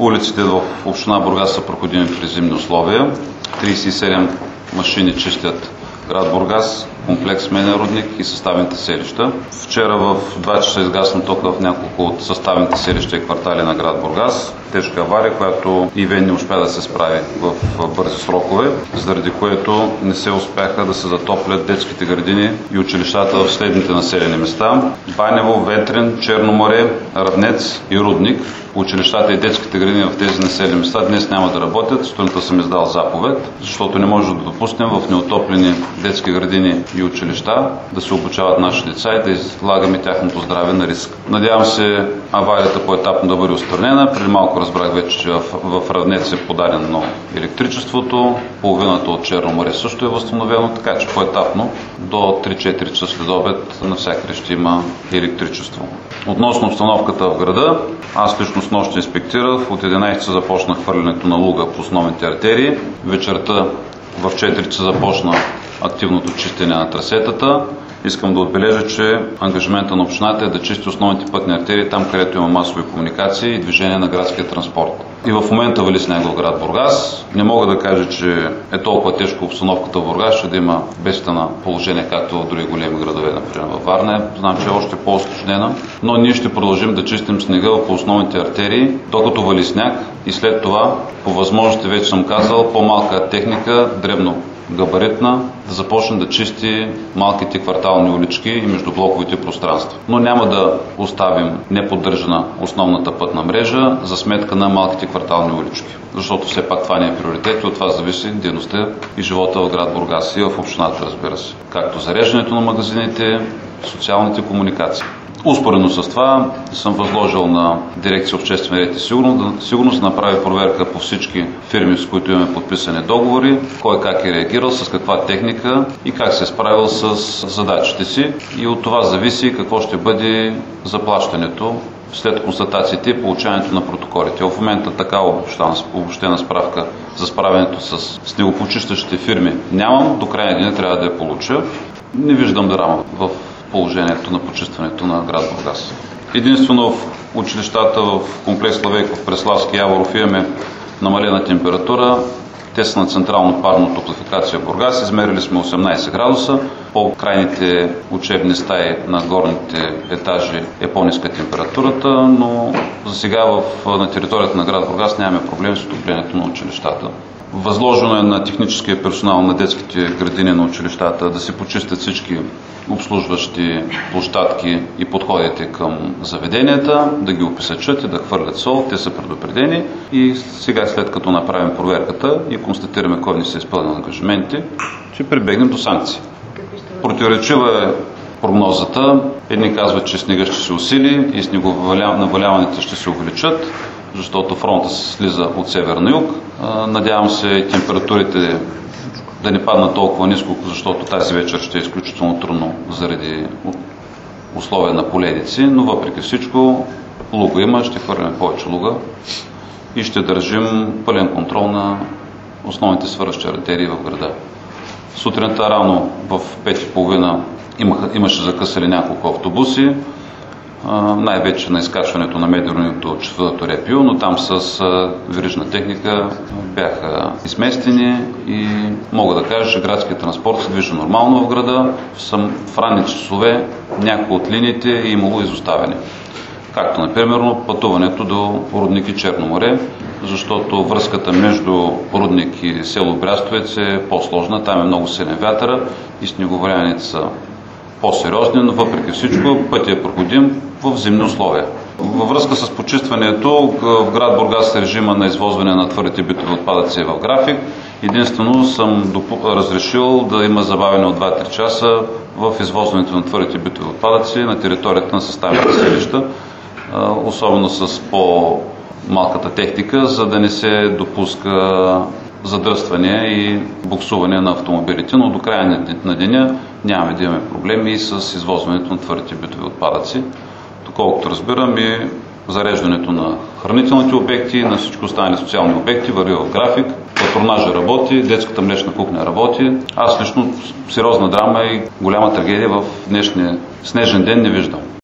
Улиците в община Бургас са проходими при зимни условия. 37 машини чистят град Бургас, комплекс Сменен рудник и съставните селища. Вчера в 2 часа изгасна тока в няколко от съставните селища и квартали на град Бургас. Тежка авария, която ИВН не успя да се справи в бързи срокове, заради което не се успяха да се затоплят детските градини и училищата в следните населени места: Банево, Ветрен, Черно море, Равнец и Рудник. Училищата и детските градини в тези населени места днес няма да работят. Сутринта съм издал заповед, защото не може да допуснем в неотоплени детски градини и училища да се обучават наши деца и да излагаме тяхното здраве на риск. Надявам се аварията поетапно да бъде отстранена. Преди малко разбрах вече, че в Равнец е подадено електричеството, половината от Черно море също е възстановено, така че поетапно до 3-4 часа след обед навсякъде ще има електричество. Относно обстановката в града, аз лично снощи инспектирах. От 11 часа започна хвърлянето на луга по основните артерии. Вечерта в 4 часа започна активното чистене на трасетата. Искам да отбележа, че ангажимента на общината е да чисти основните пътни артерии там, където има масови комуникации и движение на градския транспорт. И в момента вали сняг в град Бургас. Не мога да кажа, че е толкова тежка обстановката в Бургас, ще да има бедствено положение, както в други големи градове, например във Варна. Знам, че е още по-усложнена, но ние ще продължим да чистим снега по основните артерии, докато вали сняг, и след това, по възможности, вече съм казал, по-малка техника, дребно габаритна, да започне да чисти малките квартални улички и междублоковите пространства. Но няма да оставим неподдържана основната пътна мрежа за сметка на малките квартални улички, защото все пак това не е приоритет и от това зависи дейността и живота в град Бургас и в общината, разбира се. Както зареждането на магазините, социалните комуникации. Успоредно с това съм възложил на дирекция обществен ред и сигурност да направи проверка по всички фирми, с които имаме подписани договори, кой как е реагирал, с каква техника и как се е справил с задачите си. И от това зависи какво ще бъде заплащането след констатациите и получаването на протоколите. В момента така обобщена справка за справянето с снегопочистващите фирми нямам. До края на деня трябва да я получа. Не виждам драма в положението на почистването на град Бургас. Единствено в училищата в комплекс Славейков, Преславски и Яворов имаме намалена температура. Те са на централно парно топлификация в Бургас. Измерили сме 18 градуса. По крайните учебни стаи на горните етажи е по-ниска температурата, но за сега на територията на град Бургас нямаме проблем с отоплението на училищата. Възложено е на техническия персонал на детските градини на училищата да се почистят всички обслужващи площадки и подходите към заведенията, да ги описачат и да хвърлят сол. Те са предупредени и сега, след като направим проверката и констатираме кой не се изпълнил ангажименти, ще прибегнем до санкции. Противоречива е прогнозата. Едни казват, че снега ще се усили и снеговаляването ще се увеличат, защото фронта се слиза от север на юг. Надявам се температурите да не паднат толкова ниско, защото тази вечер ще е изключително трудно заради условия на поледици, но въпреки всичко луга има, ще хвърляме повече луга и ще държим пълен контрол на основните свързващи артерии в града. Сутринта рано в 5:30 имаше закъсали няколко автобуси, най-вече на изкачването на Медено до 4-то РПУ, но там с верижна техника бяха изместени и мога да кажа, че градският транспорт се движи нормално в града. В ранни часове някои от линиите е имало изоставяне. Както, например, пътуването до Рудник и Черно море, защото връзката между Рудник и село Брястовец е по-сложна. Там е много силен вятър и снеговаляването са по-сериозни, но въпреки всичко пътят е проходим в зимни условия. Във връзка с почистването, в град Бургас режима на извозване на твърдите битови отпадъци е в график. Единствено съм разрешил да има забавяне от 2-3 часа в извозването на твърдите битови отпадъци на територията на съставните селища, особено с по-малката техника, за да не се допуска задръстване и буксуване на автомобилите, но до края на деня нямаме да имаме проблеми и с извозването на твърдите битови отпадъци. Доколкото разбирам, и зареждането на хранителните обекти, на всички останали социални обекти върви в график. Патронажа работи, детската млечна кухня работи. Аз лично сериозна драма и голяма трагедия в днешния снежен ден не виждам.